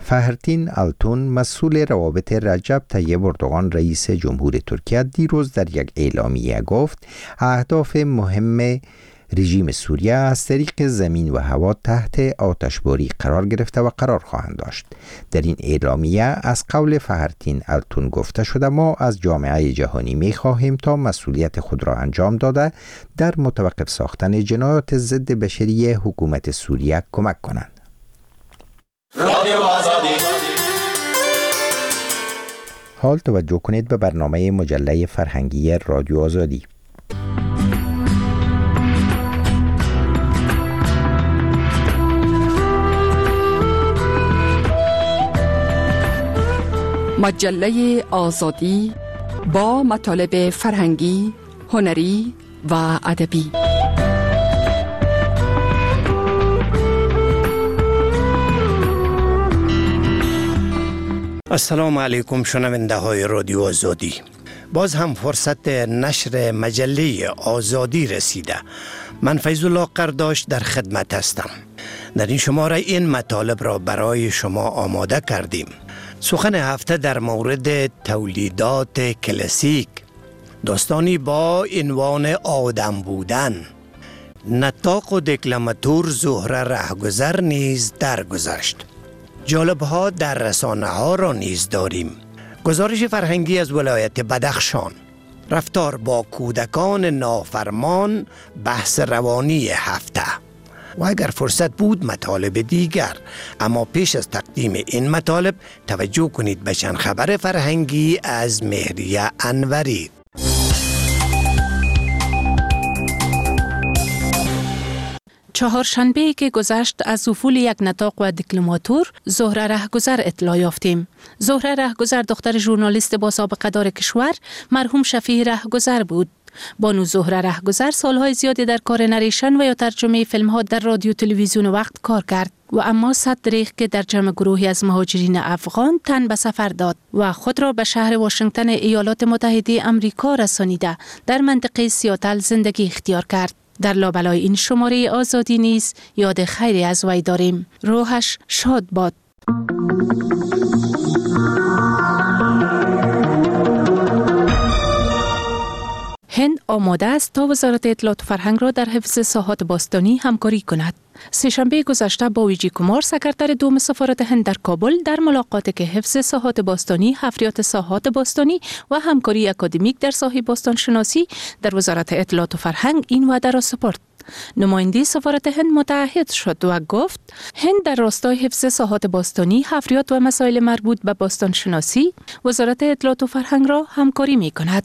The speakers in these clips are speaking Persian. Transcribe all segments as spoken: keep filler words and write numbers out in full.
فهرتین آلتون مسئول روابط رجب طیب اردوغان رئیس جمهور ترکیه دیروز در یک اعلامیه گفت اهداف مهم رژیم سوریه از طریق زمین و هوا تحت آتشباری قرار گرفته و قرار خواهند داشت. در این اعلامیه از قول فهرتین آلتون گفته شده ما از جامعه جهانی می خواهیم تا مسئولیت خود را انجام داده در متوقف ساختن جنایات ضد بشری حکومت سوریه کمک کنند. حال توجه کنید به برنامه مجله فرهنگی رادیو آزادی. مجله آزادی با مطالب فرهنگی، هنری و ادبی. السلام علیکم شنونده های رادیو آزادی. باز هم فرصت نشر مجله آزادی رسیده. من فیض الله قرداش در خدمت هستم. در این شماره این مطالب را برای شما آماده کردیم. سخن هفته در مورد تولیدات کلاسیک، داستانی با عنوان آدم بودن، نطاق و دکلماتور زهره رهگذر نیز درگذشت. جالب‌ها در رسانه ها را نیز داریم. گزارش فرهنگی از ولایت بدخشان، رفتار با کودکان نافرمان، بحث روانی هفته و اگر فرصت بود مطالب دیگر. اما پیش از تقدیم این مطالب توجه کنید به چند خبر فرهنگی از مهریه انوری. چهارشنبه که گذشت از افول یک نطاق و دکلماتور زهره رهگذر اطلاع یافتیم. زهره رهگذر دختر ژورنالیست با سابقه دار کشور مرحوم شفیع رهگذر بود. بانو زهره رهگذر سالهای زیادی در کار نریشن و یا ترجمه فیلم ها در رادیو تلویزیون وقت کار کرد و اما صد دریغ که در جمع گروهی از مهاجرین افغان تن به سفر داد و خود را به شهر واشنگتن ایالات متحده آمریکا رسانیده در منطقه سیاتل زندگی اختیار کرد. در لابلای این شماره آزادی نیز یاد خیری از وی داریم. روحش شاد باد. هند آماده است تا وزارت اطلاعات و فرهنگ را در حفظ ساحات باستانی همکاری کند. سه‌شنبه گذشته با ویجی کمار سکرتر دوم سفارت هند در کابل در ملاقاتی که حفظ ساحات باستانی، حفریات ساحات باستانی و همکاری اکادمیک در ساحه باستان شناسی در وزارت اطلاعات و فرهنگ این وعده را سپرد. نماینده سفارت هند متعهد شد و گفت هند در راستای حفظ ساحات باستانی، حفریات و مسائل مربوط به باستان شناسی وزارت اطلاعات و فرهنگ را همکاری می کند.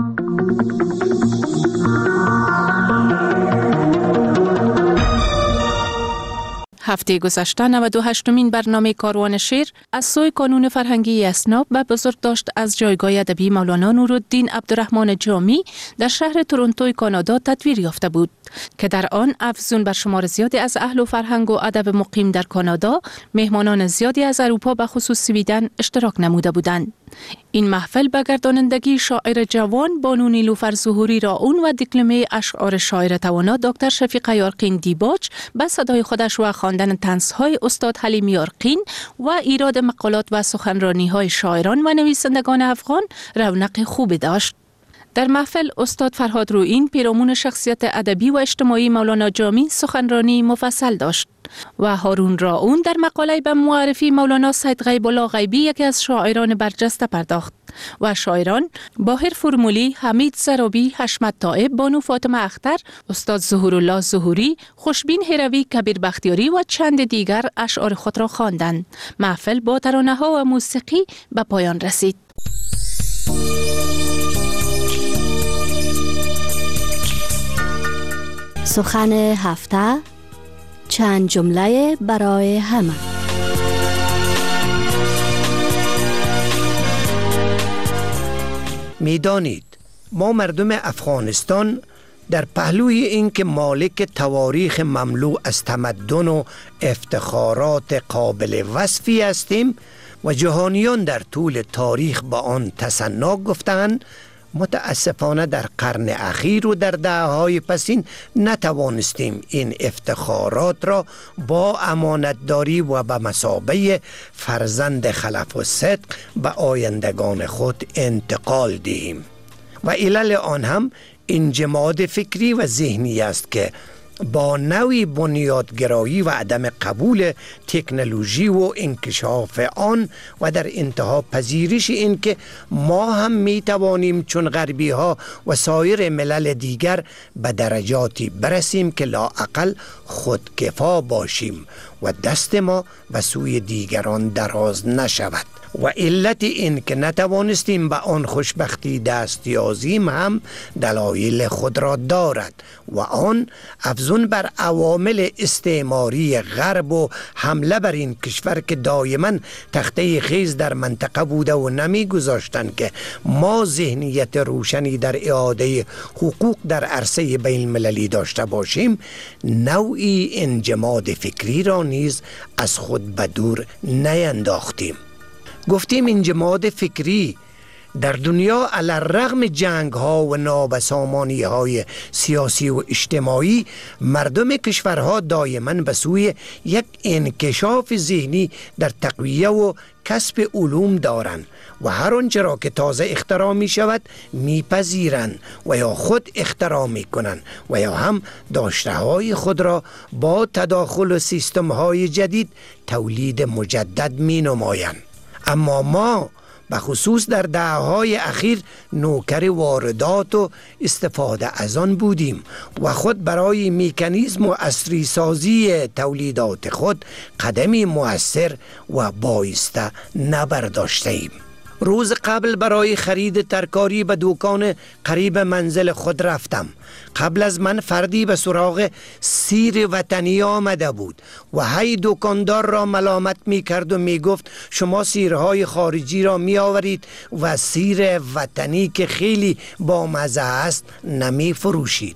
هفته گذشته نود و هشتمین برنامه کاروان شعر از سوی کانون فرهنگی اسناب به بزرگداشت از جایگاه ادبی مولانا نورالدین عبدالرحمن جامی در شهر تورنتو کانادا تدویر یافته بود که در آن افزون بر شمار زیادی از اهل و فرهنگ و ادب مقیم در کانادا، مهمانان زیادی از اروپا به خصوص سویدن اشتراک نموده بودند. این محفل به گردانندگی شاعر جوان بانو نیلوفر ظهوری را اون و دکلمه اشعار شاعر توانا دکتر شفیق یارقین دیباج به صدای خودش و خواندن طنزهای استاد حلیم یارقین و ایراد مقالات و سخنرانی‌های شاعران و نویسندگان افغان رونق خوبی داشت. در محفل استاد فرهاد روئین پیرامون شخصیت ادبی و اجتماعی مولانا جامی سخنرانی مفصل داشت و هارون راون در مقاله به معرفی مولانا سید غیب الله غیبی یکی از شاعران برجسته پرداخت و شاعران باهر فرمولی، حمید زرابی، حشمت طائب، بانو فاطمه اختر، استاد ظهورالله ظهوری، خوشبین هروی، کبیر بختیاری و چند دیگر اشعار خود را خواندند. محفل با ترانه‌ها و موسیقی به پایان رسید. سخن هفته، چند جمله برای همه. میدانید ما مردم افغانستان در پهلوی این که مالک تواریخ مملو از تمدن و افتخارات قابل وصفی هستیم و جهانیان در طول تاریخ با آن تسنا گفتند متاسفانه در قرن اخیر و در دهه‌های پسین نتوانستیم این افتخارات را با امانتداری و به مثابه فرزند خلف و صدق به آیندگان خود انتقال دهیم. و علل آن هم انجماد فکری و ذهنی است که با نوعی بنیادگرایی و عدم قبول تکنولوژی و انکشاف آن و در انتها پذیرش این که ما هم می توانیم چون غربی ها و سایر ملل دیگر به درجاتی برسیم که لااقل خودکفا باشیم و دست ما به سوی دیگران دراز نشود. و علت این که نتوانستیم به آن خوشبختی دست یازیم هم دلایل خود را دارد و آن افزون بر عوامل استعماری غرب و حمله بر این کشور که دائما تخته خیز در منطقه بوده و نمی گذاشتند که ما ذهنیت روشنی در اعاده حقوق در عرصه بین المللی داشته باشیم، نوعی انجماد فکری را نیز از خود به دور نینداختیم. گفتیم انجماد فکری در دنیا علی الرغم جنگ ها و نابسامانی های سیاسی و اجتماعی مردم کشورها دائما به سوی یک انکشاف ذهنی در تقویه و کسب علوم دارند و هر آنچه را که تازه اختراع می شود میپذیرند و یا خود اختراع می کنند و یا هم داشته های خود را با تداخل و سیستم های جدید تولید مجدد می نمایند. اما ما به خصوص در دهه‌های اخیر نوکر واردات و استفاده از آن بودیم و خود برای مکانیزم و عصری سازی تولیدات خود قدمی مؤثر و بایسته نبرداشتیم. روز قبل برای خرید ترکاری به دکان قریب منزل خود رفتم. قبل از من فردی به سراغ سیر وطنی آمده بود و هی دکاندار را ملامت می کرد و می گفت شما سیرهای خارجی را می آورید و سیر وطنی که خیلی بامزه است نمی فروشید.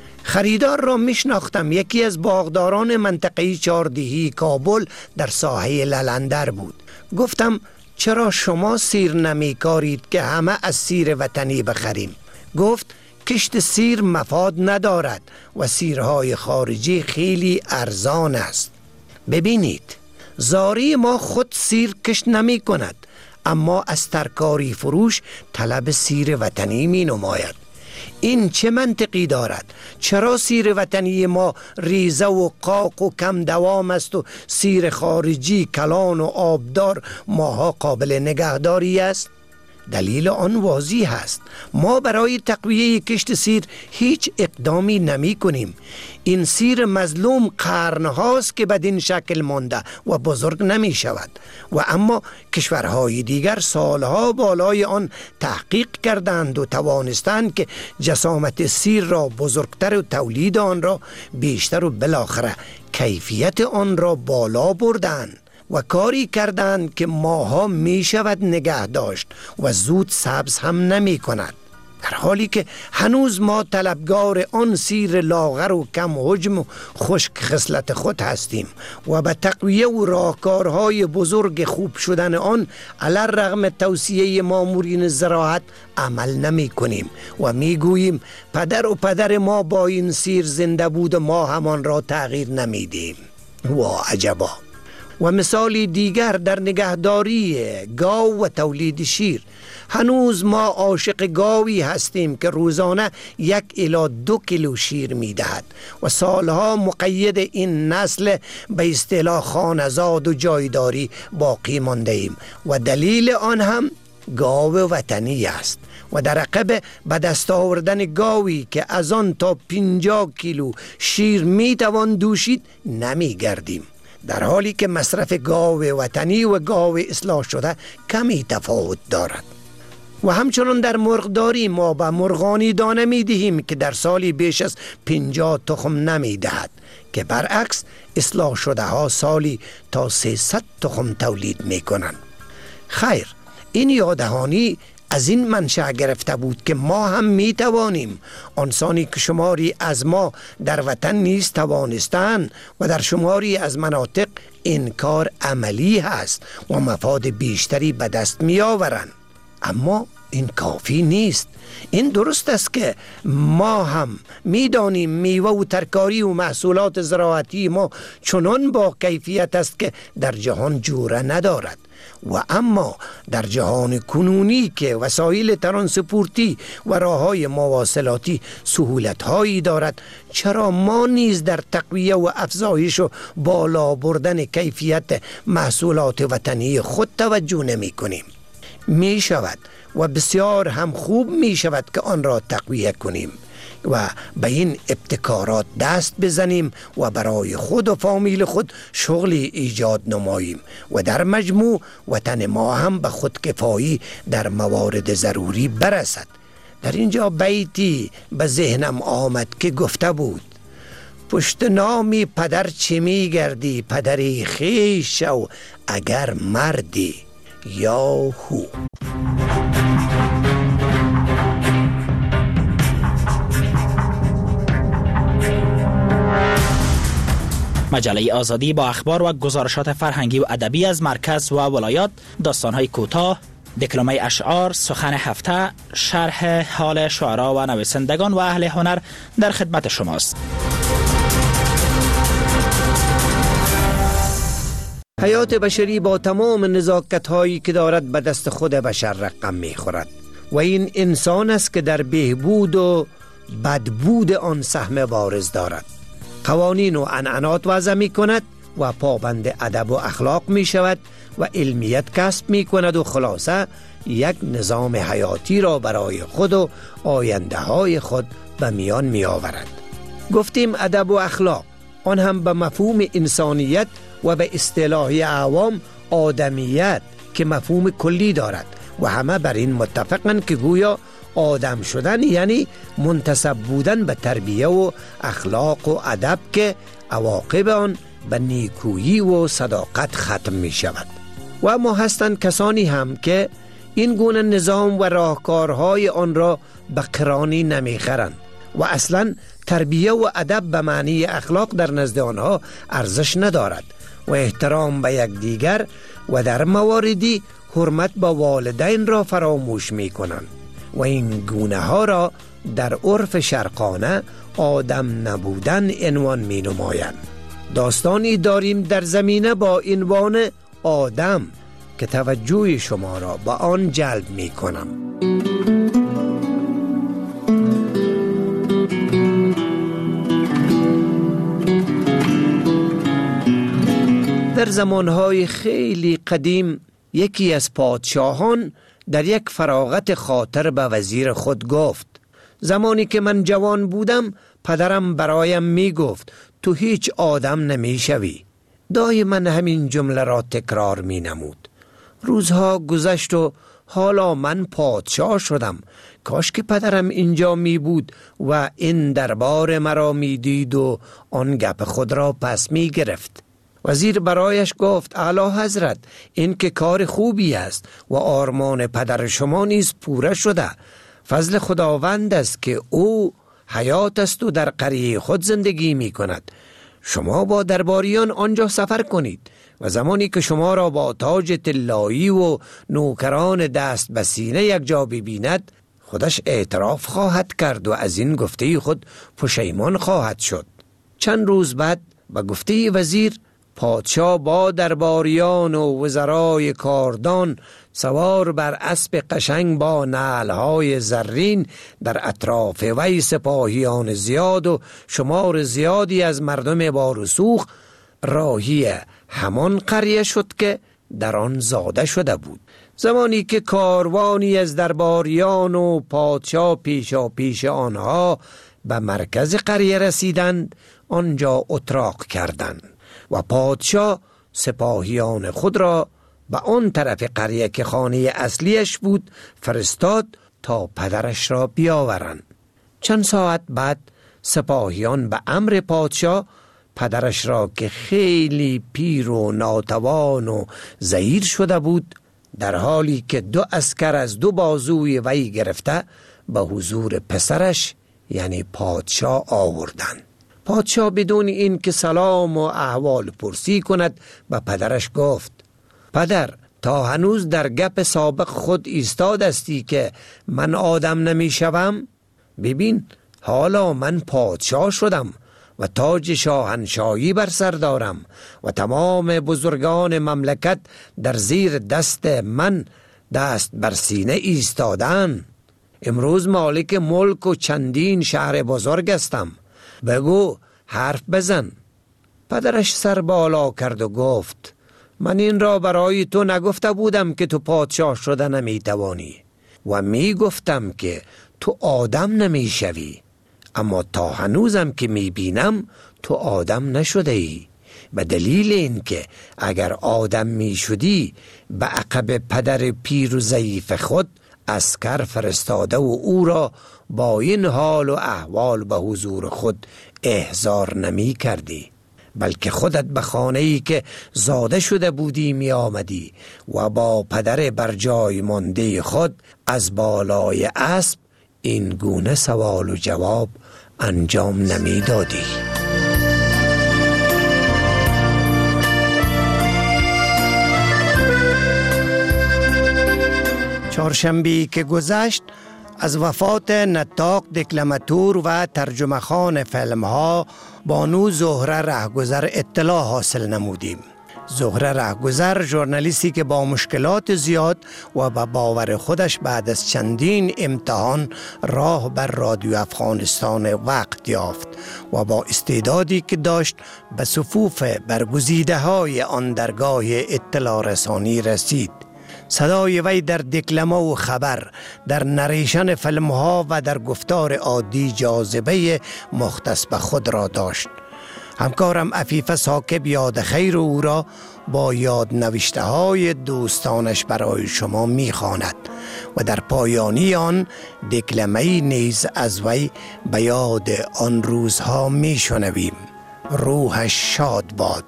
خریدار را می شناختم. یکی از باغداران منطقه چهاردهی کابل در ساحه للندر بود. گفتم چرا شما سیر نمی کارید که همه از سیر وطنی بخریم؟ گفت کشت سیر مفاد ندارد و سیرهای خارجی خیلی ارزان است. ببینید، زاری ما خود سیر کشت نمی کند، اما از ترکاری فروش طلب سیر وطنی می نماید. این چه منطقی دارد؟ چرا سیر وطنی ما ریزه و قاق و کم دوام است و سیر خارجی کلان و آبدار ماها قابل نگهداری است؟ دلیل آن واضح است. ما برای تقویه کشت سیر هیچ اقدامی نمی کنیم. این سیر مظلوم قرنهاست که بدین شکل مانده و بزرگ نمی شود و اما کشورهای دیگر سالها بالای آن تحقیق کردند و توانستند که جسامت سیر را بزرگتر و تولید آن را بیشتر و بالاخره کیفیت آن را بالا بردند و کاری کردند که ماها می شود نگه داشت و زود سبز هم نمی کند، در حالی که هنوز ما طلبگار آن سیر لاغر و کم حجم و خشک خصلت خود هستیم و به تقویه و راهکارهای بزرگ خوب شدن آن علی الرغم توصیه مامورین زراعت عمل نمی کنیم و می گوییم پدر و پدر ما با این سیر زنده بود و ما همان را تغییر نمی دیم. وا عجبا. و مثالی دیگر در نگهداری گاو و تولید شیر. هنوز ما عاشق گاوی هستیم که روزانه یک الی دو کیلو شیر می دهد و سالها مقید این نسل به اصطلاح خانزاد و جایداری باقی مانده ایم و دلیل آن هم گاو وطنی است و در عقب به دست آوردن گاوی که از آن تا پنجاه کیلو شیر می توان دوشید نمی گردیم، در حالی که مصرف گاو وطنی و گاو اصلاح شده کمی تفاوت دارد. و همچنان در مرغداری ما به مرغانی دانه می دهیم که در سالی بیش از پنجاه تخم نمی دهد که برعکس اصلاح شده ها سالی تا سیصد تخم تولید می کنند. خیر، این یادهانی از این منشأ گرفته بود که ما هم می توانیم. آنسانی که شماری از ما در وطن نیز توانستند و در شماری از مناطق این کار عملی هست و مفاد بیشتری به دست می آورند. اما این کافی نیست. این درست است که ما هم میدانیم میوه و ترکاری و محصولات زراعتی ما چنان با کیفیت است که در جهان جوره ندارد، و اما در جهان کنونی که وسایل ترانسپورتی و راههای مواصلاتی سهولت‌هایی دارد، چرا ما نیز در تقویه و افزایش و بالا بردن کیفیت محصولات وطنی خود توجه نمی کنیم؟ می شود و بسیار هم خوب می شود که آن را تقویه کنیم و به این ابتکارات دست بزنیم و برای خود و فامیل خود شغلی ایجاد نماییم و در مجموع وطن ما هم به خودکفایی در موارد ضروری برسد. در اینجا بیتی به ذهنم آمد که گفته بود: پشت نامی پدر چه می گردی، پدری خویش شو اگر مردی. یا هو. مجله آزادی با اخبار و گزارشات فرهنگی و ادبی از مرکز و ولایات، داستان‌های کوتاه، دکلمه اشعار، سخن هفته، شرح حال شعرا و نویسندگان و اهل هنر در خدمت شماست. حیات بشری با تمام نزاکت‌هایی که دارد به دست خود بشر رقم می‌خورد و این انسان است که در بهبود و بدبود آن سهم بارز دارد. قوانین و عنعنات وضع می کند و پابند ادب و اخلاق می شود و علمیت کسب می کند و خلاصه یک نظام حیاتی را برای خود و آینده های خود به میان می آورد. گفتیم ادب و اخلاق، آن هم به مفهوم انسانیت و به اصطلاح عوام آدمیت که مفهوم کلی دارد و همه بر این متفقند که گویا آدم شدن یعنی منتسب بودن به تربیه و اخلاق و ادب که عواقب آن به نیکویی و صداقت ختم می شود. و اما هستند کسانی هم که این گونه نظام و راهکارهای آن را به قرانی نمی خرند و اصلا تربیه و ادب به معنی اخلاق در نزد آنها ارزش ندارد و احترام به یکدیگر و در مواردی حرمت به والدین را فراموش می کنند و این گونه ها را در عرف شرقانه آدم نبودن عنوان می نمایند. داستانی داریم در زمینه با عنوان آدم که توجه شما را به آن جلب می کنم. در زمانهای خیلی قدیم یکی از پادشاهان در یک فراغت خاطر به وزیر خود گفت: زمانی که من جوان بودم پدرم برایم می گفت تو هیچ آدم نمی شوی. دایما همین جمله را تکرار می نمود. روزها گذشت و حالا من پادشاه شدم. کاش که پدرم اینجا می بود و این دربار مرا می دید و آن گپ خود را پس می گرفت. وزیر برایش گفت: اعلی حضرت، این که کار خوبی است و آرمان پدر شما نیز پوره شده. فضل خداوند است که او حیات است و در قریه خود زندگی می کند. شما با درباریان آنجا سفر کنید و زمانی که شما را با تاج طلایی و نوکران دست به سینه یک جا ببیند خودش اعتراف خواهد کرد و از این گفته خود پشیمان خواهد شد. چند روز بعد به گفته وزیر پادشاه با درباریان و وزرای کاردان سوار بر اسب قشنگ با نعلهای زرین در اطراف وی سپاهیان زیاد و شمار زیادی از مردم با رسوخ راهی همان قریه شد که در آن زاده شده بود. زمانی که کاروانی از درباریان و پادشاه پیشا پیش آنها به مرکز قریه رسیدند، آنجا اتراق کردند و پادشاه سپاهیان خود را به آن طرف قریه که خانه اصلیش بود فرستاد تا پدرش را بیاورند. چند ساعت بعد سپاهیان به امر پادشاه پدرش را که خیلی پیر و ناتوان و ضعیف شده بود در حالی که دو عسکر از دو بازوی وی گرفته به حضور پسرش یعنی پادشاه آوردند. پادشاه بدون این که سلام و احوال پرسی کند به پدرش گفت: پدر، تا هنوز در گپ سابق خود ایستاد استی که من آدم نمی شوم؟ ببین حالا من پادشاه شدم و تاج شاهنشاهی بر سر دارم و تمام بزرگان مملکت در زیر دست من دست بر سینه ایستادن. امروز مالک ملک و چندین شهر بزرگ هستم. بگو، حرف بزن. پدرش سر بالا کرد و گفت من این را برای تو نگفته بودم که تو پادشاه شده نمی توانی و می گفتم که تو آدم نمی شوی، اما تا هنوزم که می بینم تو آدم نشده ای، به دلیل این که اگر آدم می شدی به عقب پدر پیر و ضعیف خود عسکر فرستاده و او را با این حال و احوال به حضور خود احضار نمی کردی، بلکه خودت به خانه‌ای که زاده شده بودی می آمدی و با پدر بر جای مانده خود از بالای اسب این گونه سوال و جواب انجام نمی دادی. چهارشنبه‌ای که گذشت از وفات نطاق دکلماتور و ترجمه خوان فیلم ها بانو زهره رهگذر اطلاع حاصل نمودیم. زهره رهگذر ژورنالیستی که با مشکلات زیاد و با باور خودش بعد از چندین امتحان راه بر رادیو افغانستان وقت یافت و با استعدادی که داشت به صفوف برگزیده های آن درگاه اطلاع رسانی رسید. صدای وی در دکلمه و خبر، در نریشن فیلم ها و در گفتار عادی جاذبه مختص به خود را داشت. همکارم عفیفه ساکب یاد خیر او را با یاد نوشته های دوستانش برای شما می خواند و در پایانی آن دکلمه‌ای نیز از وی به یاد آن روزها می شنویم. روحش شاد باد.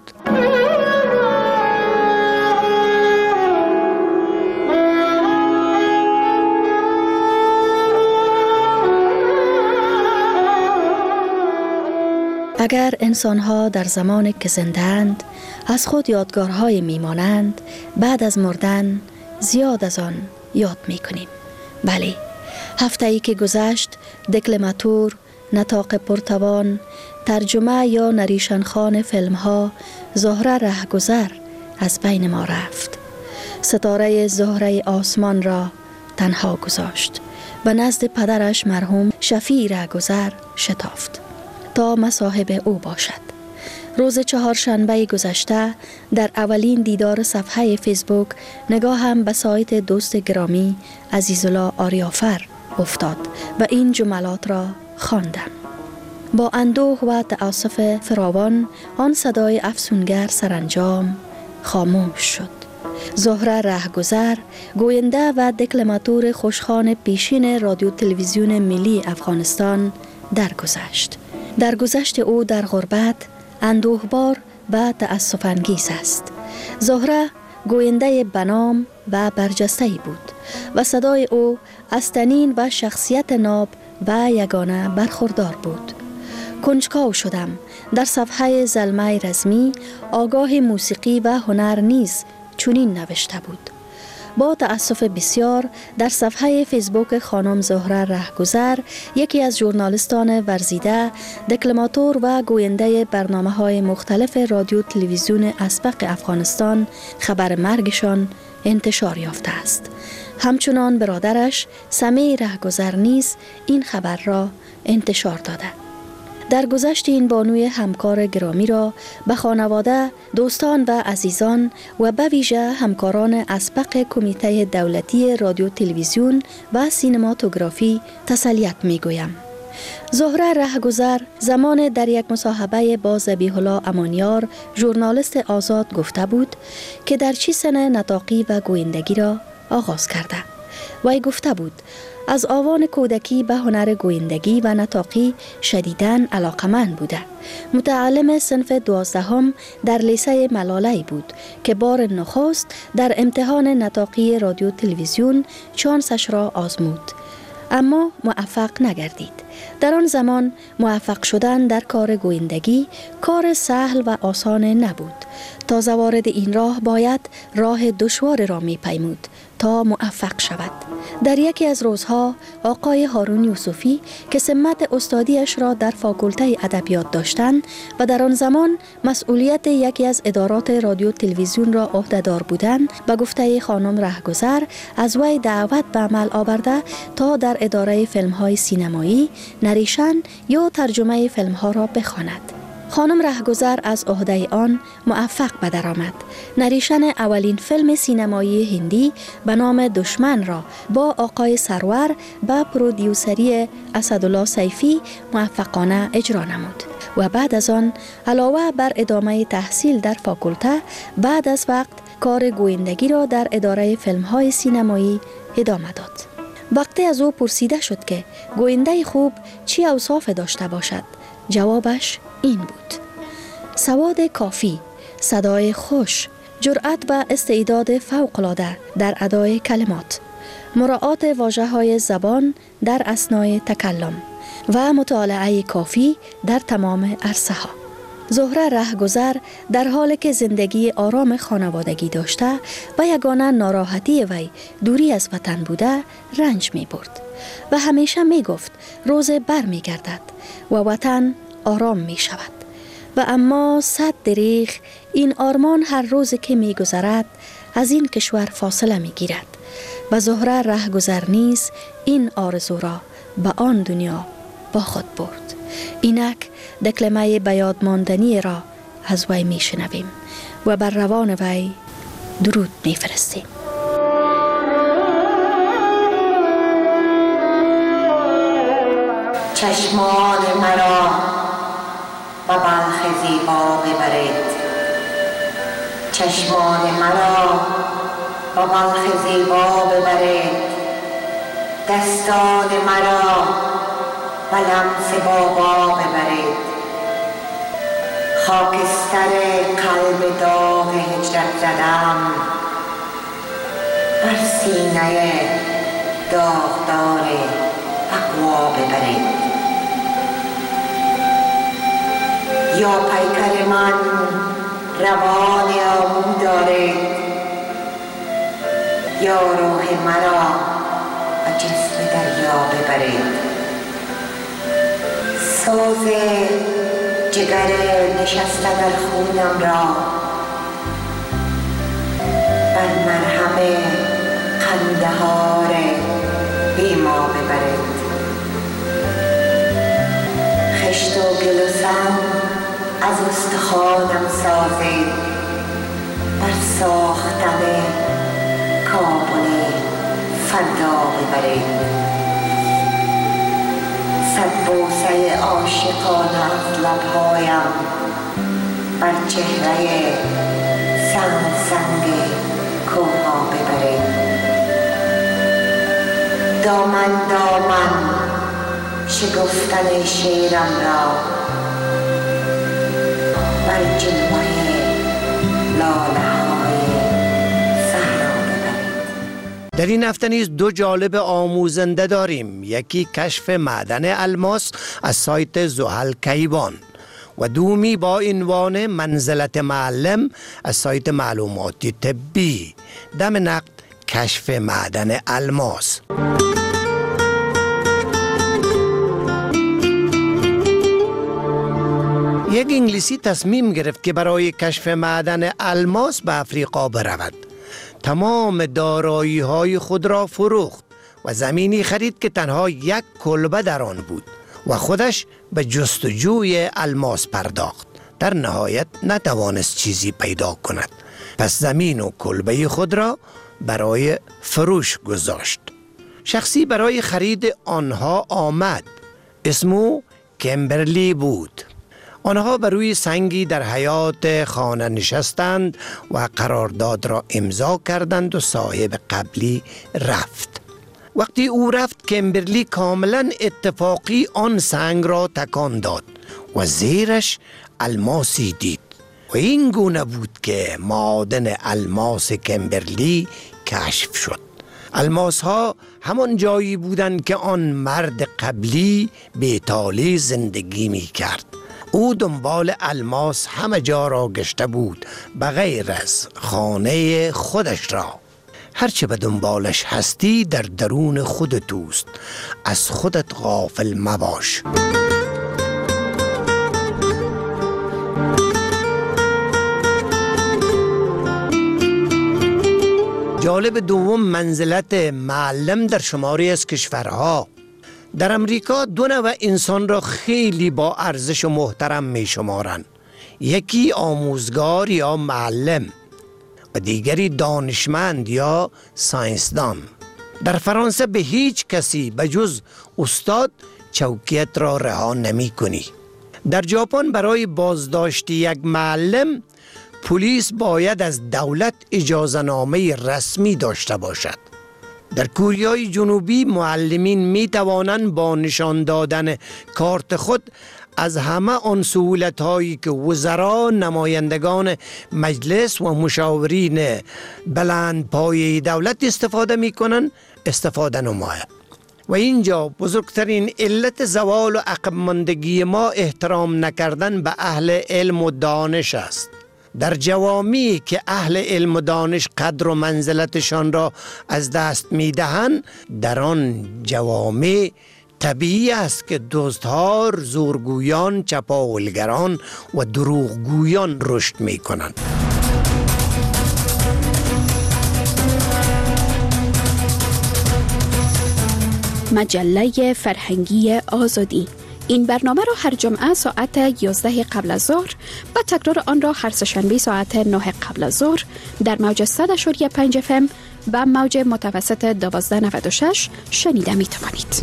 اگر انسان‌ها در زمانی که زنده‌اند از خود یادگارهای می‌مانند، بعد از مردن زیاد از آن یاد می‌کنیم. بله، هفته‌ای که گذشت دکلماتور، نطاق پرتوان، ترجمه یا نریشن خوان فیلم‌ها زهره رهگذر از بین ما رفت. ستاره زهره آسمان را تنها گذاشت. به نزد پدرش مرحوم شفیع رهگذر شتافت تا مصاحب او باشد. روز چهارشنبه گذشته در اولین دیدار صفحه فیسبوک نگاهم به سایت دوست گرامی عزیزالله آریافر افتاد و این جملات را خواندم. با اندوه و تأسف فراوان آن صدای افسونگر سرانجام خاموش شد. زهره رهگذر، گوینده و دکلماتور خوشخوان پیشین رادیو تلویزیون ملی افغانستان درگذشت. درگذشت او در غربت اندوهبار و تأسف انگیز است. زهره گوینده بنام و برجسته‌ای بود و صدای او از طنین و شخصیت ناب و یگانه برخوردار بود. کنجکاو شدم. در صفحه زلمه رزمی آگاه موسیقی و هنر نیز چنین نوشته بود: با تأسف بسیار در صفحه فیسبوک خانم زهره رهگذر، یکی از ژورنالیستان ورزیده، دکلماتور و گوینده برنامه‌های مختلف رادیو تلویزیون اسبق افغانستان، خبر مرگشان انتشار یافته است. همچنان برادرش سمیع رهگذر نیز این خبر را انتشار داده. در گذشت این بانوی همکار گرامی را به خانواده، دوستان و عزیزان و به ویژه همکاران اسبق کمیته دولتی رادیو تلویزیون و سینماتوگرافی تسلیت می گویم. زهره رهگذر زمان در یک مصاحبه با ذبیح الله امانیار، ژورنالیست آزاد، گفته بود که در چه سن نطاقی و گویندگی را آغاز کرده. وی گفته بود از آوان کودکی به هنر گویندگی و نطاقی شدیداً علاقمند بوده. متعلم صنف دوازدهم در لیسه ملاله بود که بار نخست در امتحان نطاقی رادیو تلویزیون شانسش را آزمود، اما موفق نگردید. در آن زمان موفق شدن در کار گویندگی کار سهل و آسان نبود. تا وارد این راه باید راه دشوار را می پیمود تا موفق شود. در یکی از روزها آقای هارون یوسفی که سمت استادیش را در فاکولته ادبیات داشتند و در آن زمان مسئولیت یکی از ادارات رادیو تلویزیون را عهده‌دار بودند، به گفته خانم رهگذر از وی دعوت به عمل آورده تا در اداره فیلم‌های سینمایی نریشن یا ترجمه فیلم‌ها را بخواند. خانم رهگذر از عهده آن موفق به درآمد. نریشن اولین فیلم سینمایی هندی به نام دشمن را با آقای سرور به پرودیوسری اسدالله سیفی موفقانه اجرا نمود و بعد از آن علاوه بر ادامه تحصیل در فاکولته، بعد از وقت کار گویندگی را در اداره فیلم‌های سینمایی ادامه داد. وقتی از او پرسیده شد که گوینده خوب چی اوصاف داشته باشد، جوابش این بود: سواد کافی، صدای خوش، جرأت و استعداد فوق‌العاده در ادای کلمات، مراعات واژه‌های زبان در اثنای تکلم و مطالعه کافی در تمام عرصه‌ها. زهره رهگذر در حالی که زندگی آرام خانوادگی داشته و یگانه ناراحتی وی دوری از وطن بوده رنج می برد و همیشه می گفت روز بر می گردد و وطن آرام می شود. و اما صد دریغ این آرمان هر روز که می گذرد از این کشور فاصله می گیرد و زهره رهگذر نیز این آرزو را به آن دنیا با خود برد. اینک دکلمه بیاد ماندنی را از وی می شنویم و بر روان وی درود می فرستیم. چشمان مرا به بلخ زیبا ببرید، چشمان مرا به بلخ زیبا ببرید، دستان مرا به لمس بابا ببرید، خاکستر قلب داغ هجرت زدم بر سینه داغدار تقوا ببرید. یا پیکر من روان آمو دارید، یا روح مرا به جسم دریا ببرید. سوز جگر نشسته در خونم را بر مرهم قندهار بیما ببرید. خشت و گل و سم از استخوانم سازید بر ساختن کابل فردا ببرید. صد بوسه عاشقانه از لبهایم بر چهره سنگ سنگ کوها ببرید. دامن دامن شگفتن شیرم را بر جلوه لاله های صحرا ببرید. در این هفته نیز دو جالب آموزنده داریم. یکی کشف معدن الماس از سایت زحل کیوان و دومی با عنوان منزلت معلم از سایت معلوماتی طبی. دم نقد کشف معدن الماس. یک انگلیسی تصمیم گرفت که برای کشف معدن الماس به افریقا برود. تمام دارایی های خود را فروخت و زمینی خرید که تنها یک کلبه در آن بود و خودش به جستجوی الماس پرداخت. در نهایت نتوانست چیزی پیدا کند، پس زمین و کلبه خود را برای فروش گذاشت. شخصی برای خرید آنها آمد. اسمو کمبرلی بود. آنها بر روی سنگی در حیاط خانه نشستند و قرارداد را امضا کردند و صاحب قبلی رفت. وقتی او رفت کمبرلی کاملا اتفاقی آن سنگ را تکان داد و زیرش الماسی دید و این گونه بود که معادن الماس کمبرلی کشف شد. الماس ها همان جایی بودند که آن مرد قبلی بیتالی زندگی می کرد. او دنبال الماس همه جا را گشته بود بغیر از خانه خودش را. هرچه به دنبالش هستی در درون خودت توست، از خودت غافل مباش. جالب دوم منزلت معلم در شماری از کشورها. در امریکا دو نوع انسان را خیلی با ارزش و محترم می شمارند. یکی آموزگار یا معلم و دیگری دانشمند یا ساینسدان. در فرانسه به هیچ کسی به جز استاد چوکیت را رها نمی کنی. در ژاپن برای بازداشت یک معلم پلیس باید از دولت اجازه نامه رسمی داشته باشد. در کوریای جنوبی معلمین می توانند با نشان دادن کارت خود از همه آن سهولت هایی که وزرا، نمایندگان مجلس و مشاورین بلند پایه دولت استفاده می کنند استفاده نماید. و اینجا بزرگترین علت زوال و عقب ماندگی ما احترام نکردن به اهل علم و دانش است. در جوامعی که اهل علم و دانش قدر و منزلتشان را از دست می دهند، در آن جوامع طبیعی است که دزدها، زورگویان، چپاولگران و دروغگویان رشد می کنند. مجله فرهنگی آزادی. این برنامه را هر جمعه ساعت یازده قبل از ظهر و تکرار آن را هر سه‌شنبه ساعت نه قبل از ظهر در موج صد و پنج اف ام و موج متوسط دوازده نود و شش شنیده می توانید.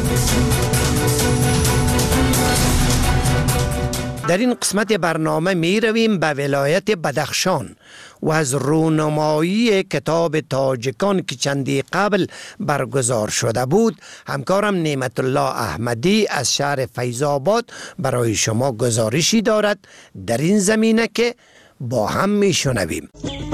در این قسمت برنامه می رویم به ولایت بدخشان و از رونمایی کتاب تاجکان که چندی قبل برگزار شده بود همکارم نعمت الله احمدی از شهر فیض‌آباد برای شما گزارشی دارد در این زمینه که با هم می شنویم.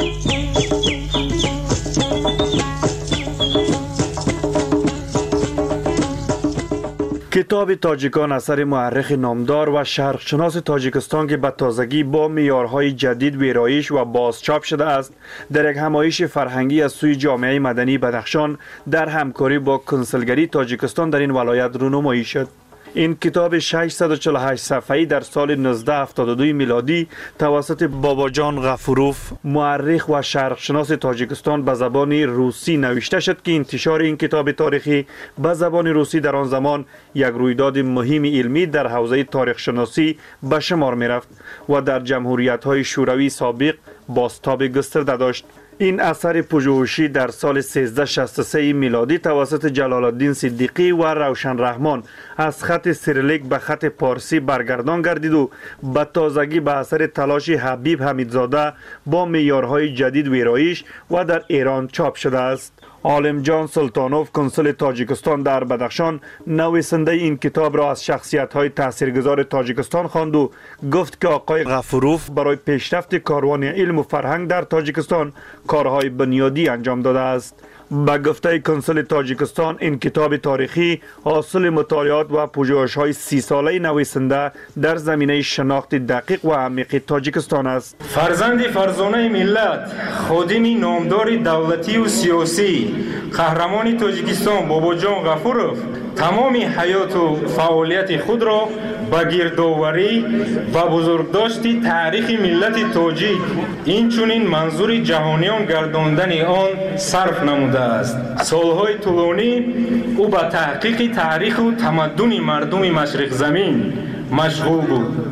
کتاب تاجکان اثر مورخ نامدار و شرقشناس تاجیکستان که به تازگی با معیارهای جدید ویرایش و بازچاپ شده است، در یک همایش فرهنگی از سوی جامعه مدنی بدخشان در همکاری با کنسولگری تاجیکستان در این ولایت رونمایی شد. این کتاب ششصد و چهل و هشت صفحه‌ای در سال نوزده هفتاد و دو میلادی توسط باباجان غفوروف مورخ و شرقشناس تاجیکستان به زبان روسی نوشته شد که انتشار این کتاب تاریخی به زبان روسی در آن زمان یک رویداد مهم علمی در حوزه تاریخ شناسی به شمار می رفت و در جمهوریت‌های شوروی سابق بازتاب گسترده داشت. این اثر پژوهشی در سال سیزده شصت و سه میلادی توسط جلال الدین صدیقی و روشن رحمان از خط سیریلیک به خط پارسی برگردان گردید و به تازگی به اثر تلاش حبیب حمیدزاده با معیارهای جدید ویرایش و در ایران چاپ شده است. عالم جان سلطانوف کنسول تاجیکستان در بدخشان نویسنده این کتاب را از شخصیت‌های تاثیرگذار تاجیکستان خواند و گفت که آقای غفوروف برای پیشرفت کاروان علم و فرهنگ در تاجیکستان کارهای بنیادی انجام داده است. به گفته کنسول تاجیکستان این کتاب تاریخی حاصل مطالعات و پژوهش‌های سی ساله نویسنده در زمینه شناخت دقیق و عمیق تاجیکستان است. فرزند فرزانه ملت، خادم نامدار دولتی و سیاسی، قهرمان تاجیکستان باباجان غفوروف تمام حیات و فعالیت خود را به گردآوری و بزرگداشت تاریخ ملت تاجیک اینچنین منظور جهانیان گرداندن آن صرف نموده است. سالهای طولانی او به تحقیق تاریخ و تمدن مردم مشرق زمین مشغول بود.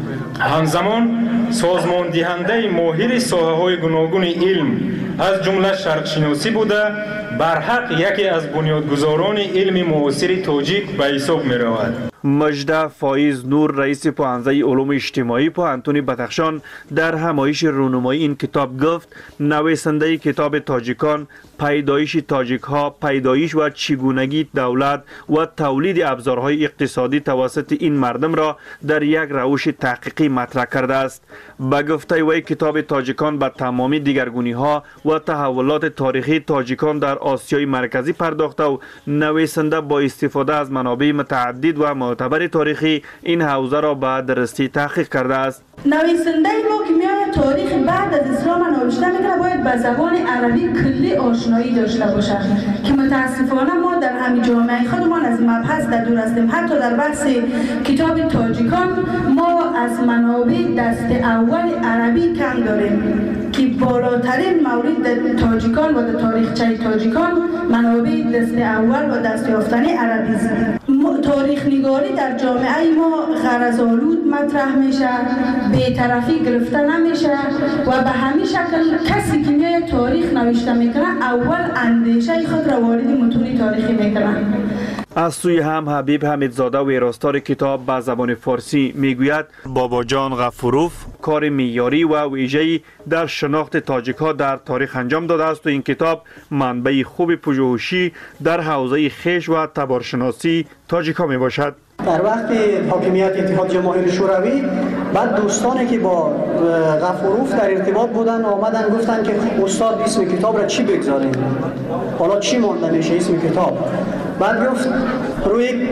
همزمان سازمان دهنده ماهر ساحه‌های گوناگون علم از جمله شرقشناسی بوده بر حق یکی از بنیادگذاران علم معاصر تاجیک به حساب می رود. مجده فایز نور رئیس پوهنځی علوم اجتماعی پوهنتون بدخشان در همایش رونمایی این کتاب گفت نویسنده کتاب تاجیکان پیدایش تاجیک ها، پیدایش و چگونگی دولت و تولید ابزارهای اقتصادی توسط این مردم را در یک روش تحقیقی مطرح کرده است. به گفته وی کتاب تاجیکان به تمامی دیگرگونی ها و تحولات تاریخی تاجیکان در آسیای مرکزی پرداخته و نویسنده با استفاده از منابع متعدد و معتبر تاریخی این حوزه را به درستی تحقیق کرده است. نویسنده ما که میاد تاریخ بعد از اسلام نوشته میکنه باید به زبان عربی کلی آشنایی داشته باشه که متاسفانه ما در همین جامعه خودمان از مبحث در دور هستیم. حتی در بحث کتاب تاجیکان ما از منابع دست اول عربی کم داریم که بالاترین مورد در تاجیکان و در تاریخچه تاجیکان منابع دست اول و دست یافتنی عربی است. تاریخ نگاری در جامعه ما غرض‌آلود مطرح میشه، بی‌طرفی گرفته نمیشه و به همین شکل کسی که میاد تاریخ نوشته میکنه اول اندیشه خود را وارد متون تاریخی میکنه. از سوی هم حبیب حمیدزاده ویراستار کتاب به زبان فارسی میگوید بابا جان غفوروف کار معیاری و ویژه‌ای در شناخت تاجیک ها در تاریخ انجام داده است و این کتاب منبع خوب پژوهشی در حوزه خویش و تبارشناسی تاجیک ها می باشد. در وقت حاکمیت اتحاد جماهیر شوروی بعد دوستانی که با غفوروف در ارتباط بودن آمدن گفتن که استاد اسم کتاب را چی بگذاریم؟ حالا چی مانده میشه اسم کتاب؟ بعد گفت روی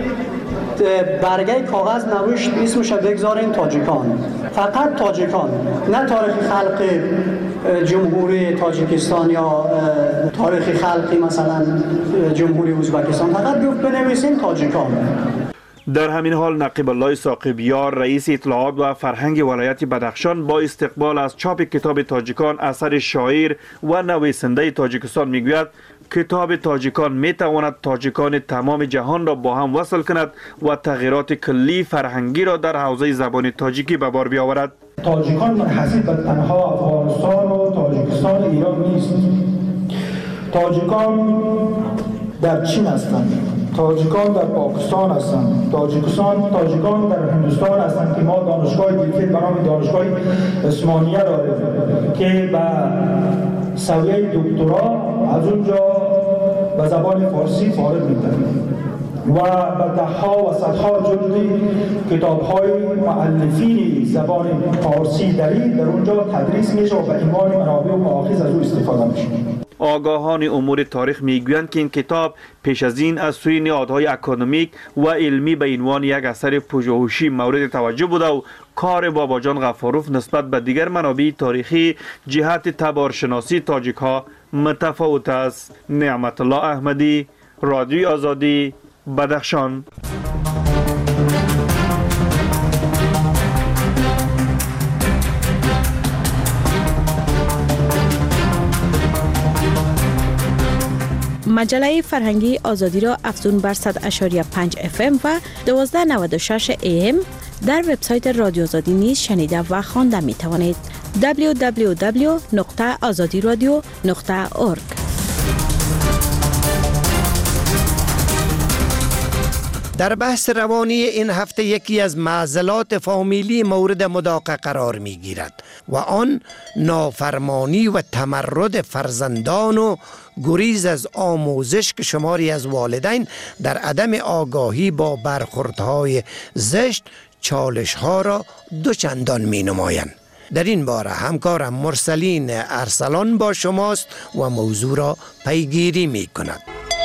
برگه کاغذ نوشت اسمش بگذارین تاجیکان، فقط تاجیکان، نه تاریخ خلق جمهوری تاجیکستان یا تاریخ خلقی مثلا جمهوری ازبکستان، فقط گفت بنویسین تاجیکان. در همین حال نقیب الله ساقبیار رئیس اطلاعات و فرهنگ ولایت بدخشان با استقبال از چاپ کتاب تاجیکان اثر شاعر و نویسنده تاجیکستان میگوید کتاب تاجیکان می تواند تاجیکان تمام جهان را با هم وصل کند و تغییرات کلی فرهنگی را در حوزه زبان تاجیکی به بار بیاورد. تاجیکان منحصر به تنها افغانستان و تاجیکستان ایران نیست. تاجیکان در چین هستند، تاجیکان در پاکستان هستند، تاجیکستان تاجیکان در هندوستان هستند که ما دانشگاه دیگر به نام دانشگاه عثمانیه داریم که به سویه دکترا از اونجا به زبان فارسی فارغ می‌شوند و به ده‌ها و صدها جلد کتاب‌های مؤلفین زبان فارسی دری در اونجا تدریس میشه و به عنوان منابع و مآخذ از او استفاده میشه. آگاهان امور تاریخ میگویند که این کتاب پیش از این از سوی نهادهای اکادمیک و علمی به عنوان یک اثر پژوهشی مورد توجه بوده و کار بابا جان غفوروف نسبت به دیگر منابع تاریخی جهت تبارشناسی تاجیک ها متفاوت است. نعمت الله احمدی، رادیوی آزادی، بدخشان. مجله فرهنگی آزادی را افزون بر صد و پنج و پنج اف ام و دوازده نود و شش ای ام در وبسایت رادیو آزادی نیز شنیده و خوانده می توانید. دبلیو دبلیو دبلیو نقطه آزادی رادیو نقطه اورگ. در بحث روانی این هفته یکی از معضلات فامیلی مورد مداقه قرار می گیرد و آن نافرمانی و تمرد فرزندان و گریز از آموزش که شماری از والدین در عدم آگاهی با برخوردهای زشت چالشها را دوچندان می نمایند. در این باره همکارم مرسلین ارسلان با شماست و موضوع را پیگیری می کند.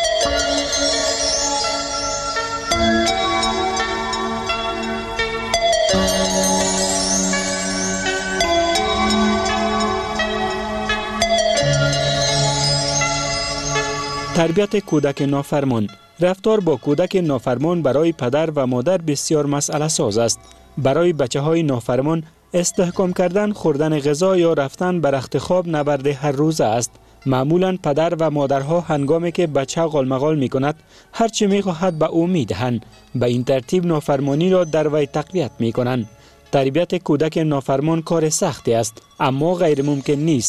تربیت کودک نافرمان. رفتار با کودک نافرمان برای پدر و مادر بسیار مسئله ساز است. برای بچه های نافرمان استحکام کردن خوردن غذا یا رفتن بر رخت خواب نبرد هر روزه است. معمولا پدر و مادرها هنگامی که بچه غالمغال می کند هرچی می خواهد به او می دهند. به این ترتیب نافرمانی را در وی تقویت می کنند. تربیت کودک نافرمان کار سختی است اما غیر ممکن نیست.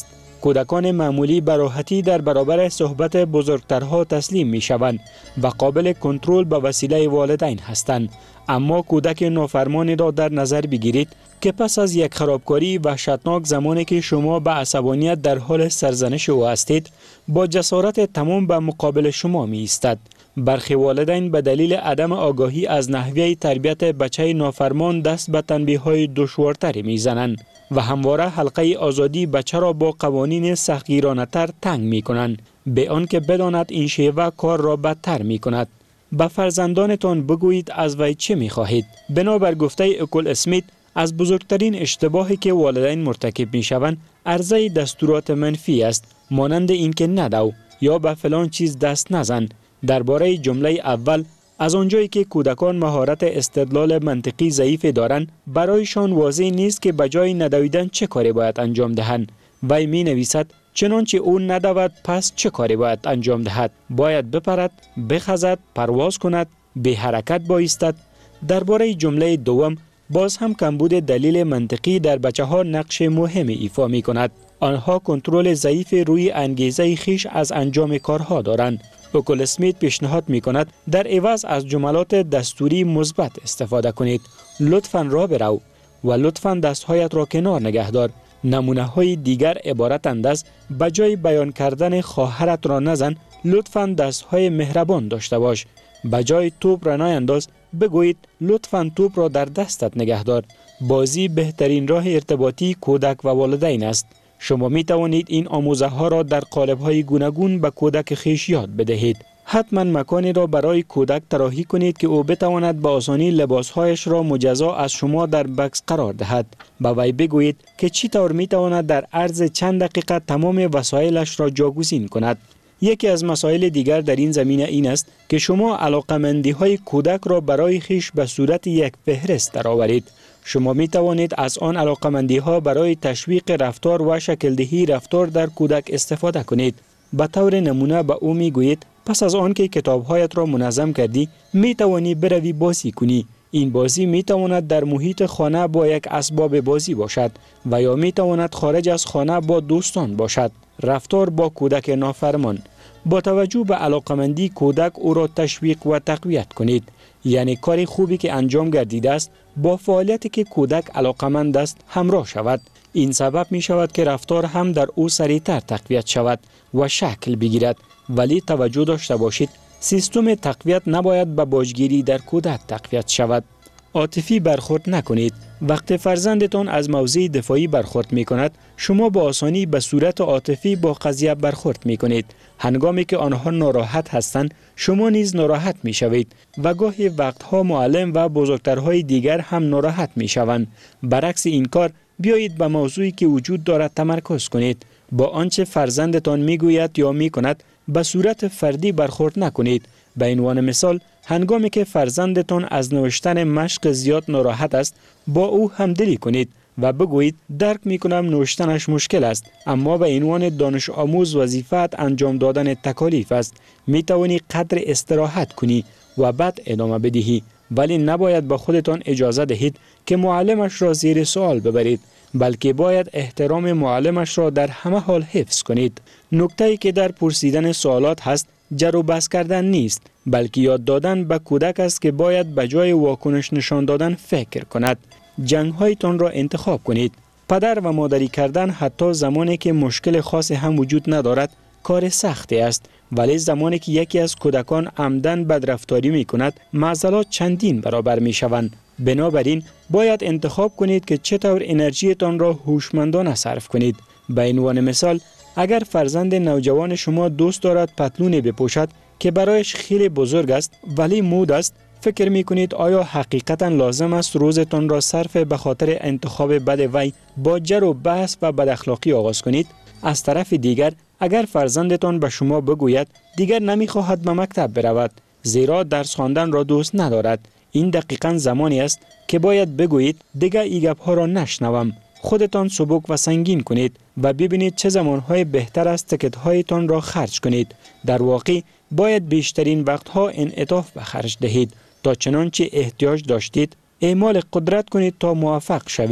کودکان معمولی به راحتی در برابر صحبت بزرگترها تسلیم می شوند و قابل کنترل به وسیله والدین هستند. اما کودک نافرمانی را در نظر بگیرید که پس از یک خرابکاری وحشتناک، زمانی که شما به عصبانیت در حال سرزنش او هستید، با جسارت تمام به مقابل شما می ایستد. برخی والدین به دلیل عدم آگاهی از نحوه تربیت بچه نافرمان دست به تنبیه‌های دشوارتری می‌زنند و همواره حلقه آزادی بچه را با قوانین سختگیرانه‌تر تنگ می‌کنند، به آنکه بداند این شیوه کار را بدتر می‌کند. به فرزندانتان بگویید از وی چه می‌خواهید. بنابر گفته اکول اسمیت، از بزرگترین اشتباهی که والدین مرتکب می‌شوند عرضه دستورات منفی است، مانند اینکه ندو یا به فلان چیز دست نزن. درباره جمله اول، از آنجایی که کودکان مهارت استدلال منطقی ضعیف دارند، برایشان واضح نیست که بجای ندویدن چه کاری باید انجام دهند. وی می نویسد چنانچه او ندود پس چه کاری باید انجام دهد؟ باید بپرد، بخزد، پرواز کند، به حرکت بایستد. درباره جمله دوم، باز هم کمبود دلیل منطقی در بچه ها نقش مهم ایفا می کند. آنها کنترل ضعیف روی انگیزه خیش از انجام کارها دارند. اکول اسمیت پیشنهاد می کند در عوض از جملات دستوری مثبت استفاده کنید. لطفاً را برو و لطفاً دستهایت را کنار نگه دار. نمونه های دیگر عبارتند از بجای بیان کردن خواهرت را نزن، لطفاً دستهای مهربان داشته باش. بجای توپ را نینداز، بگویید لطفاً توپ را در دستت نگه دار. بازی بهترین راه ارتباطی کودک و والدین است. شما می توانید این آموزه ها را در قالب های گوناگون به کودک خیش یاد بدهید. حتما مکانی را برای کودک طراحی کنید که او بتواند به آسانی لباسهایش را مجزا از شما در بکس قرار دهد. به وی بگویید که چی طور می تواند در عرض چند دقیقه تمام وسایلش را جاگزین کند. یکی از مسائل دیگر در این زمینه این است که شما علاقمندی های کودک را برای خیش به صورت یک فهرست درآورید. شما می توانید از آن علاقمندی ها برای تشویق رفتار و شکلدهی رفتار در کودک استفاده کنید. به طور نمونه به او می گویید پس از آن که کتابهایت را منظم کردی، می توانی بروی بازی کنی. این بازی می تواند در محیط خانه با یک اسباب بازی باشد و یا می تواند خارج از خانه با دوستان باشد. رفتار با کودک نافرمان. با توجه به علاقمندی کودک او را تشویق و تقویت کنید. یعنی کاری خوبی که انجام گردیده است با فعالیتی که کودک علاقمند است همراه شود. این سبب می شود که رفتار هم در او سریعتر تقویت شود و شکل بگیرد. ولی توجه داشته باشید سیستم تقویت نباید به باجگیری در کودک تقویت شود. عاطفی برخورد نکنید. وقتی فرزندتان از موضع دفاعی برخورد می کند، شما با آسانی به صورت عاطفی با قضیه برخورد می کنید. هنگامی که آنها ناراحت هستند، شما نیز ناراحت می شوید و گاهی وقتها معلم و بزرگترهای دیگر هم ناراحت می شوند. برعکس این کار، بیایید به موضوعی که وجود دارد تمرکز کنید. با آنچه فرزندتان می گوید یا می کند، به صورت فردی برخورد نکنید. به عنوان مثال، هنگامی که فرزندتان از نوشتن مشق زیاد ناراحت است، با او همدلی کنید و بگویید درک می کنم نوشتنش مشکل است، اما به عنوان دانش آموز وظیفت انجام دادن تکالیف است. می توانی قدر استراحت کنی و بعد ادامه بدهی، ولی نباید به خودتان اجازه دهید که معلمش را زیر سوال ببرید، بلکه باید احترام معلمش را در همه حال حفظ کنید. نکته‌ای که در پرسیدن سوالات هست جر و بحث کردن نیست، بلکه یاد دادن به کودک است که باید به جای واکنش نشان دادن فکر کند. جنگ هایتان را انتخاب کنید. پدر و مادری کردن حتی زمانی که مشکل خاص هم وجود ندارد کار سختی است، ولی زمانی که یکی از کودکان عمدن بدرفتاری می کند معضلات چندین برابر می شوند. بنابراین باید انتخاب کنید که چطور انرژیتان را هوشمندانه صرف کنید. به عنوان مثال، اگر فرزند نوجوان شما دوست دارد پتلون بپوشد که برایش خیلی بزرگ است ولی مود است، فکر می کنید آیا حقیقتا لازم است روزتان را صرف به خاطر انتخاب بد وی با جر و بحث و بد اخلاقی آغاز کنید؟ از طرف دیگر، اگر فرزندتان به شما بگوید دیگر نمی خواهد به مکتب برود زیرا درس خواندن را دوست ندارد، این دقیقاً زمانی است که باید بگویید دیگر این گپ‌ها را نشنوم. خودتان سبک و سنگین کنید و ببینید چه زمانهای بهتر است تکت‌هایتان را خرج کنید. در واقع باید بیشترین وقتها انعطاف به خرج دهید تا چنانچه احتیاج داشتید اعمال قدرت کنید تا موفق شوید.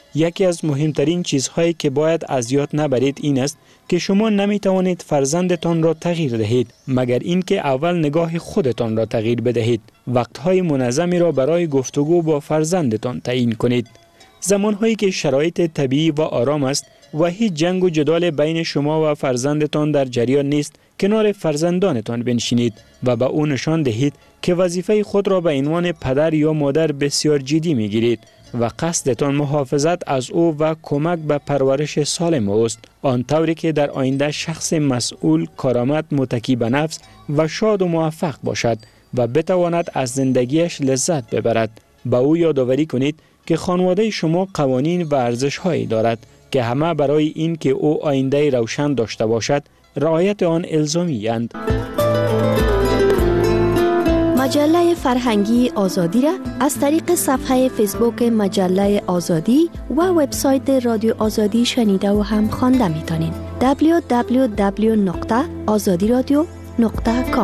یکی از مهمترین چیزهایی که باید از یاد نبرید این است که شما نمی توانید فرزندتان را تغییر دهید مگر اینکه اول نگاه خودتان را تغییر بدهید. وقتهای منظمی را برای گفتگو با فرزندتان تعیین کنید. زمانهایی که شرایط طبیعی و آرام است و هیچ جنگ و جدال بین شما و فرزندتان در جریان نیست، کنار فرزندانتان بنشینید و به او نشان دهید که وظیفه خود را به عنوان پدر یا مادر بسیار جدی میگیرید و قصدتان محافظت از او و کمک به پرورش سالم اوست، آن طوری که در آینده شخص مسئول، کارآمد، متکی به نفس و شاد و موفق باشد و بتواند از زندگیش لذت ببرد. به او یادآوری کنید که خانواده شما قوانین و ارزش‌هایی دارد که همه برای این که او آینده روشن داشته باشد رعایت آن الزامی اند. مجله فرهنگی آزادی را از طریق صفحه فیسبوک مجله آزادی و وبسایت رادیو آزادی شنیده و هم خوانده می‌تونید. دبلیو دبلیو دبلیو نقطه آزادی رادیو نقطه کام.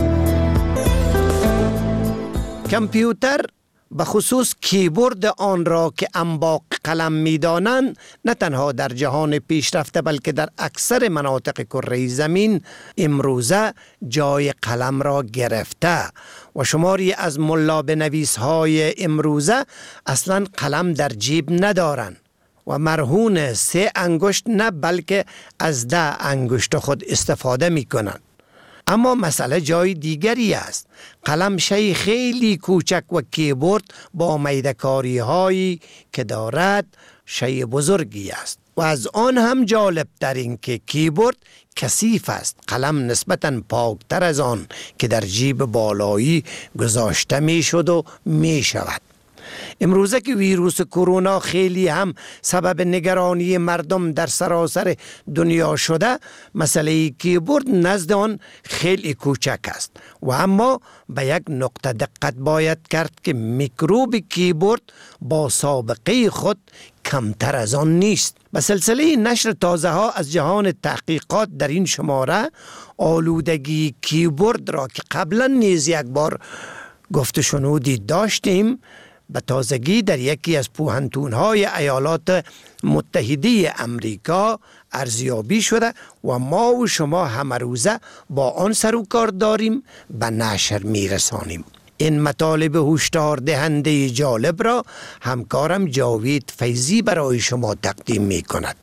کامپیوتر به خصوص کیبورد آن را که انباق قلم می دانند نه تنها در جهان پیشرفته بلکه در اکثر مناطق کره زمین امروزه جای قلم را گرفته و شماری از ملا بنویس های امروزه اصلا قلم در جیب ندارند و مرهون سه انگشت نه بلکه از ده انگشت خود استفاده می کنند. اما مسئله جای دیگری است. قلم شی خیلی کوچک و کیبورد با میدکاری هایی که دارد شی بزرگی است و از آن هم جالب تر این که کیبورد کثیف است. قلم نسبتاً پاکتر از آن که در جیب بالایی گذاشته می شد و می شود. امروزه که ویروس کرونا خیلی هم سبب نگرانی مردم در سراسر دنیا شده، مسئله کیبورد نزد آن خیلی کوچک است و اما به یک نقطه دقت باید کرد که میکروب کیبورد با سابقه خود کمتر از آن نیست. به سلسله نشر تازه ها از جهان تحقیقات در این شماره آلودگی کیبورد را که قبلا نیز یک بار گفت شنودی داشتیم به تازگی در یکی از پوهنتون‌های ایالات متحده امریکا ارزیابی شده و ما و شما همه روزه با آن سر و کار داریم، به نشر میرسانیم. این مطالب هشدار دهنده جالب را همکارم جاوید فیضی برای شما تقدیم می کند.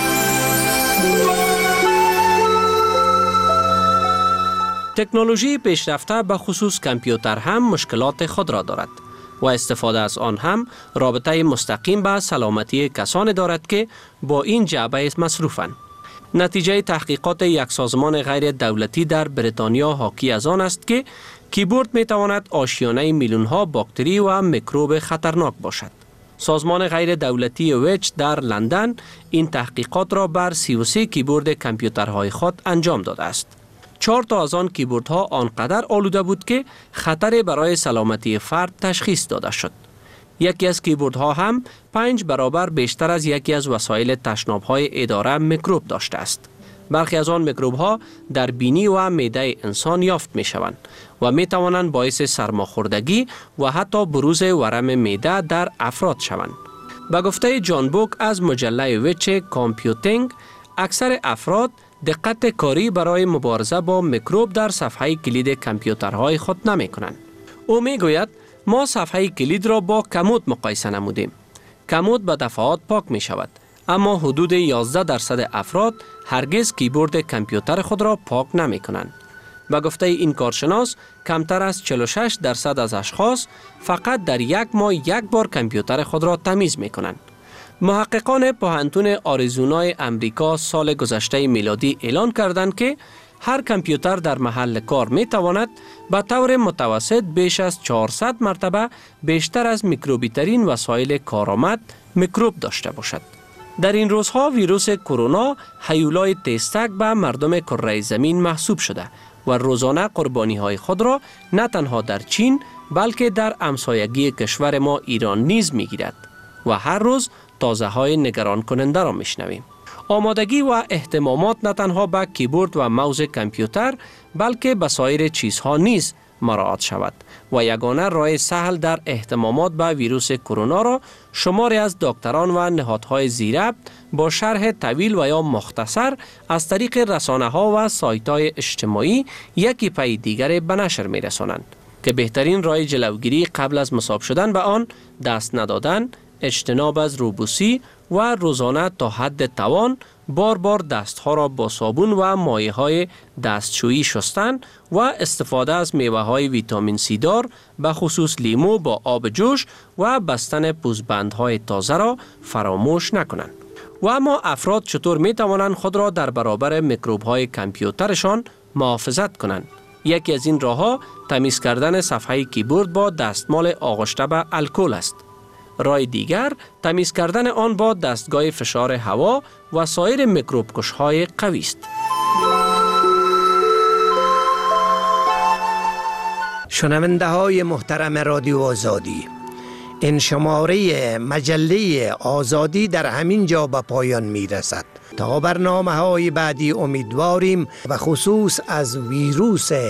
تکنولوژی پیشرفته به خصوص کامپیوتر هم مشکلات خود را دارد و استفاده از آن هم رابطه مستقیم به سلامتی کسانی دارد که با این جعبه مصروفند. نتیجه تحقیقات یک سازمان غیر دولتی در بریتانیا حاکی از آن است که کیبورد می تواند آشیانه میلیون ها باکتری و میکروب خطرناک باشد. سازمان غیر دولتی ویچ در لندن این تحقیقات را بر سی و سه کیبورد کامپیوترهای خود انجام داده است. چهار تا از آن کیبوردها آنقدر آلوده بود که خطر برای سلامتی فرد تشخیص داده شد. یکی از کیبوردها هم پنج برابر بیشتر از یکی از وسایل تشناب‌های اداره میکروب داشته است. برخی از آن میکروب‌ها در بینی و معده انسان یافت می‌شوند و می‌توانند باعث سرماخوردگی و حتی بروز ورم معده در افراد شوند. به گفته جان بوک از مجله ویچ کامپیوتینگ، اکثر افراد دقت کاری برای مبارزه با میکروب در صفحه کلید کامپیوترهای خود نمی کنند. او می گوید ما صفحه کلید را با کمود مقایسه نمودیم. کمود به دفعات پاک می شود، اما حدود یازده درصد افراد هرگز کیبورد کامپیوتر خود را پاک نمی کنند. به گفته این کارشناس، کمتر از چهل و شش درصد از اشخاص فقط در یک ماه یک بار کامپیوتر خود را تمیز می کنند. محققان پوهنتون آریزونای امریکا سال گذشته میلادی اعلان کردند که هر کامپیوتر در محل کار می تواند به طور متوسط بیش از چهارصد مرتبه بیشتر از میکروبی ترین وسایل کارآمد میکروب داشته باشد. در این روزها ویروس کرونا هیولای تیزتک به مردم کره زمین محسوب شده و روزانه قربانی های خود را نه تنها در چین بلکه در همسایگی کشور ما ایران نیز می گیرد و هر روز تازه های نگران کننده را میشنویم. آمادگی و اهتمامات نه تنها به کیبورد و موز کامپیوتر بلکه به سایر چیزها نیز مراعات شود و یگانه راه سهل در اهتمامات به ویروس کرونا را شماری از دکتران و نهادهای زیربط با شرح طویل و یا مختصر از طریق رسانه ها و سایت های اجتماعی یکی پی دیگر به نشر می رسانند که بهترین راه جلوگیری قبل از مصاب شدن به آن دست ندادن، اجتناب از روبوسی و روزانه تا حد توان بار بار دستها را با صابون و مایع های دستشویی شستن و استفاده از میوه های ویتامین سی دار به خصوص لیمو با آب جوش و بستن پوزبندهای تازه را فراموش نکنند. و اما افراد چطور می توانند خود را در برابر میکروب های کامپیوترشان محافظت کنند؟ یکی از این راه ها تمیز کردن صفحه کیبورد با دستمال آغشته به الکل است. راه دیگر تمیز کردن آن با دستگاه فشار هوا و سایر میکروب کش‌های قوی است. شنونده های محترم رادیو آزادی، این شماره مجله آزادی در همین جا به پایان می رسد. تا برنامه های بعدی امیدواریم و خصوص از ویروس